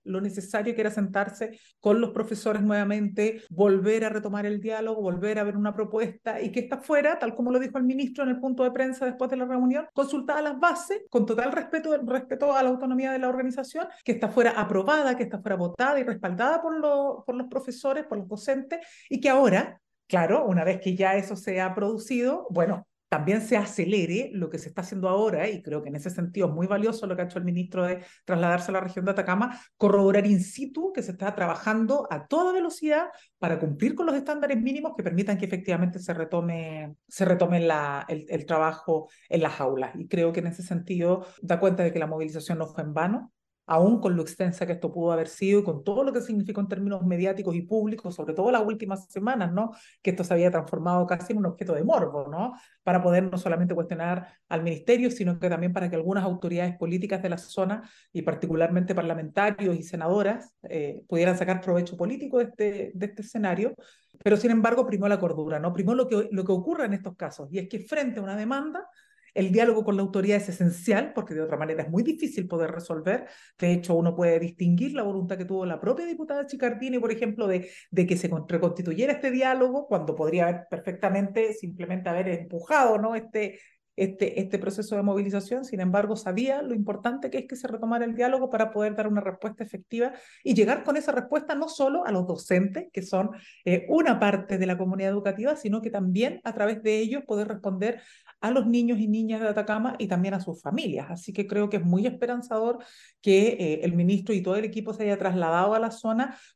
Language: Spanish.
lo necesario que era sentarse con los profesores nuevamente, volver a retomar el diálogo, volver a ver una propuesta y que esta fuera, tal como lo dijo el ministro en el punto de prensa después de la reunión, consultada las bases con total respeto a la autonomía de la organización, que esta fuera aprobada, que esta fuera votada y respaldada por los profesores, por los docentes y que ahora, claro, una vez que ya eso se ha producido, bueno, también se acelere lo que se está haciendo ahora, y creo que en ese sentido es muy valioso lo que ha hecho el ministro de trasladarse a la región de Atacama, corroborar in situ que se está trabajando a toda velocidad para cumplir con los estándares mínimos que permitan que efectivamente se retome el trabajo en las aulas. Y creo que en ese sentido da cuenta de que la movilización no fue en vano, aún con lo extensa que esto pudo haber sido y con todo lo que significó en términos mediáticos y públicos, sobre todo las últimas semanas, ¿no? Que esto se había transformado casi en un objeto de morbo, ¿no? Para poder no solamente cuestionar al ministerio, sino que también para que algunas autoridades políticas de la zona, y particularmente parlamentarios y senadoras, pudieran sacar provecho político de este escenario. Pero sin embargo, primó la cordura, ¿no? Primó lo que ocurre en estos casos, y es que frente a una demanda, el diálogo con la autoridad es esencial, porque de otra manera es muy difícil poder resolver. De hecho, uno puede distinguir la voluntad que tuvo la propia diputada Chicardini, por ejemplo, de que se reconstituyera este diálogo, cuando podría haber perfectamente simplemente haber empujado, ¿no? Este proceso de movilización. Sin embargo, sabía lo importante que es que se retomara el diálogo para poder dar una respuesta efectiva y llegar con esa respuesta no solo a los docentes, que son una parte de la comunidad educativa, sino que también a través de ellos poder responder a los niños y niñas de Atacama y también a sus familias. Así que creo que es muy esperanzador que el ministro y todo el equipo se haya trasladado a la zona